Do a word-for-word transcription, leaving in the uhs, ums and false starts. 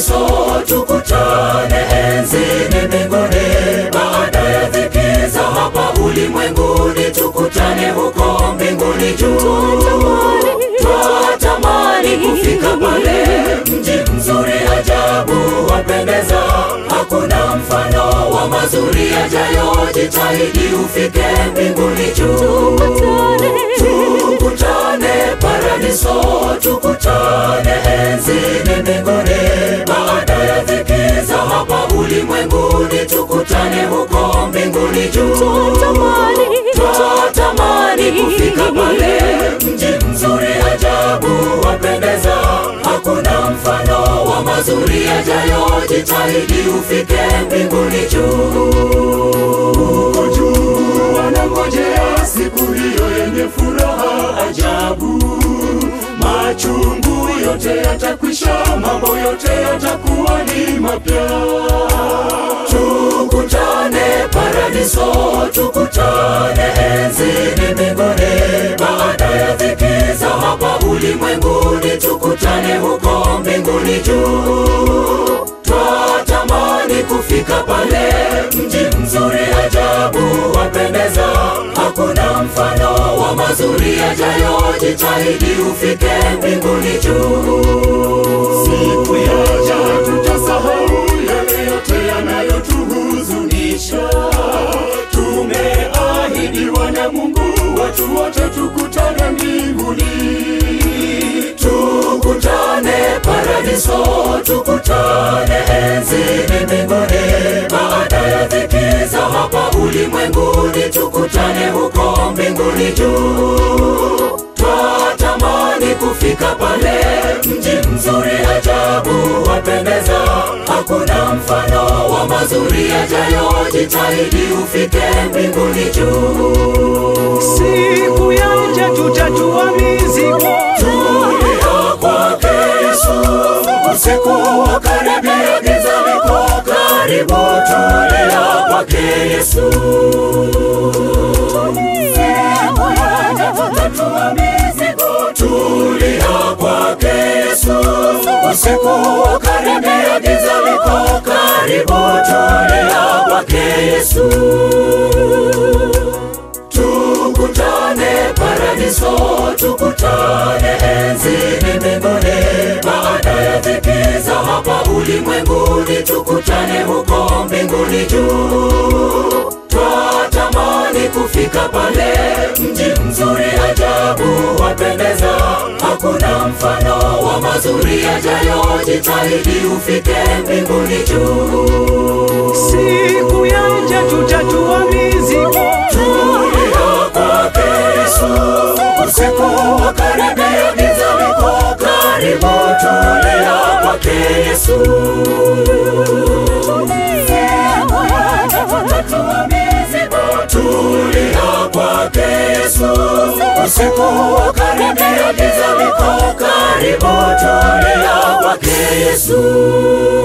paradiso, tukutane enzini mbinguni. Baada ya dhiki za hapa ulimwenguni, tukutane huko mbinguni juu. Twatamani kufika pale, mji mzuri ajabu wapendeza, hakuna mfano wa mazuri yajayo. Jitahidi ufike mbinguni juu. Tukutane paradiso, tukutane enzini mbinguni. Baada ya dhiki za hapa ulimwenguni, tukutane huko mbinguni juu. Twatamani kufika pale, mji mzuri ajabu wapendeza, hakuna mfano wa mazuri yajayo. Jitahidi ufike mbinguni juu. Juu wanangojea siku hiyo yenye furaha ajabu. Machungu yote yatakwisha, mambo yote yatakuwa ni mapya. Tukutane paradiso, tukutane enzini mbinguni. Baada ya dhiki za hapa ulimwenguni, tukutane huko mbinguni juu. Twatamani kufika pale, mji mzuri ajabu wapendeza, hakuna mfano wa mazuri yajayo. Jitahidi ufike mbinguni juu. Siku yaja tutasahau yale yote yanayotuhuzunisha. Tumeahidiwa na Mungu, watu wote tukutane mbinguni. Tukutane paradiso, tukutane enzini mbinguni. Baada ya dhiki za hapa ulimwenguni, tukutane huko mbinguni juu. Twatamani kufika pale, mji mzuri ajabu wapendeza, hakuna mfano wa mazuri yajayo. Jitahidi ufike mbinguni juu. Siku yaja tutatua mizigo, tulia kwake Yesu. Usiku wakaribia, giza liko karibu. Tulia kwake Yesu. Tulia kwake Yesu. Usiku wakaribia, giza liko karibu. Tulia kwake Yesu. Tukutane paradiso, tukutane enzini mbinguni. Baada ya dhiki za hapa ulimwenguni, tukutane huko mbinguni juu. Twatamani kufika pale, mji mzuri ajabu wapendeza, hakuna mfano wa mazuri yajayo. Jitahidi ufike mbinguni juu. siku yaja tutatua mizigo, tulia kwake Yesu. Usiku wakaribia, giza liko karibu. Tulia kwake Yesu. Tulia kwake Yesu. Usiku wakaribia, giza liko karibu. Tulia kwake Yesu.